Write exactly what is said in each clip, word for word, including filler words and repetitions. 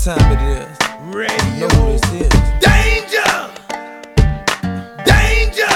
time it is. Radio. You know who this is. Danger! Danger!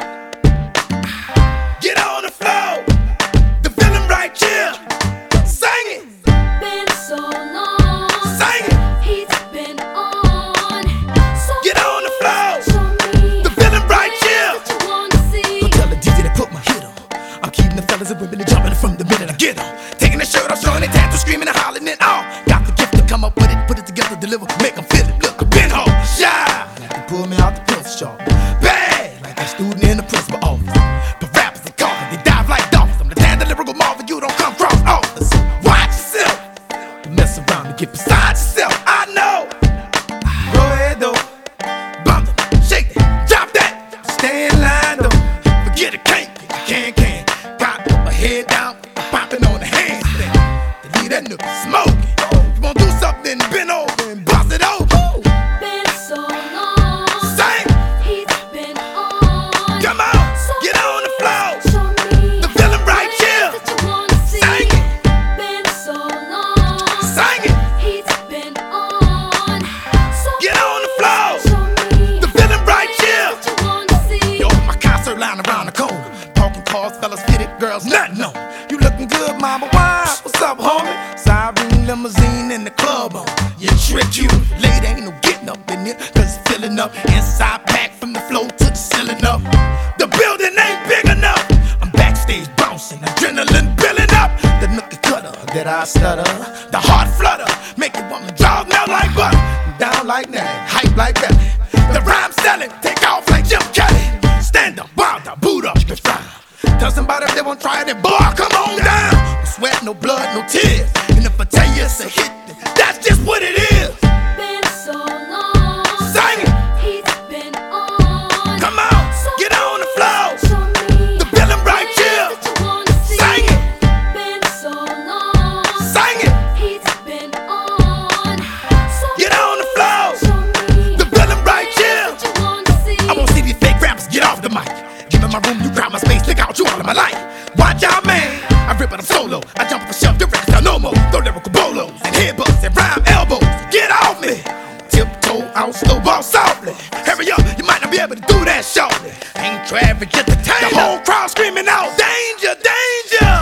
Get on the floor. The feeling right here. Sing it. Been so long. Sing it. He's been on. So Get on the floor. show me The feeling right here. that you wanna see. Don't tell the D J to put my hit on. I'm keeping the fellas and women jumping from the minute I get on. Taking the shirt off, showing it, tattoo, screaming and hollering and all. Got the gift to come up with it, put it together, deliver, make them feel it. Look, I've been home, shy. Like they pulled me out the pencil sharp. Bad, Like that student in the principal office. but rappers and coffins, they dive like dolphins. I'm the tan, the lyrical Marvin, you don't come cross officers. Watch yourself, Don't mess around and get beside. beside yourself, I know. Go ahead though. Bump it, shake that, drop that. Stay in line though, forget it, can't, can, can. Got my head down, popping on the handstand. To leave that nigga smoking. You wanna do something, bend over and bust it over. Been so long. Sing, He's been on. come on, So get on the floor. show me The feeling right here. that you wanna see. Sing it, Been so long. sing it, He's been on. So get on the floor. show me The feeling right here. that you wanna see. Yo, my concert line around the corner. Talking cars, fellas, fitted girls, nothing on. You looking good, mama, why? What's up, homie? Siren limousine in the club on. You trick you. Late ain't no getting up in here, cause it's filling up. Inside packed from the floor to the ceiling up. The building ain't big enough. I'm backstage bouncing, adrenaline building up. The nookie cutter that I stutter. The heart flutter, make you want to jog now like butter. Down like that, hype like that. The rhyme selling, take off like Jim Kelly. Stand up, wild up, boot up, you can fly. Tell somebody if they won't try it, then boy, come on down. No sweat, no blood, no tears. And if I tell you it's a hit, then that's just what it is. Been so long. Sing it, He's been on. come on, So get on the floor. show me The feeling right here. that you wanna see. Sing it, Been so long. sing it, He's been on. So get on the floor. show me The feeling right here. that you wanna see. I won't see these fake rappers get off the mic. Give me my room, you crowd my space, look out, you all in my life. Watch out, man. I rip it, I'm solo. I jump off the shelf, the records sound no more. Throw lyrical bolos and headbutts and rhyme elbows. Get off me. Tiptoe out, slow ball softly. Hurry up, you might not be able to do that shortly. Ain't traffic, just the tail. The whole crowd screaming out, danger, danger.